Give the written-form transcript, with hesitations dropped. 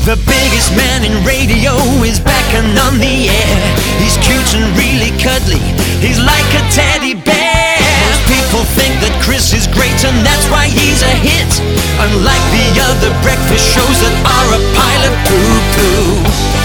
The biggest man in radio is back and on the air. He's cute and really cuddly, he's like a teddy bear. Most people think that Chris is great and that's why he's a hit, unlike the other breakfast shows that are a pile of poo-poo.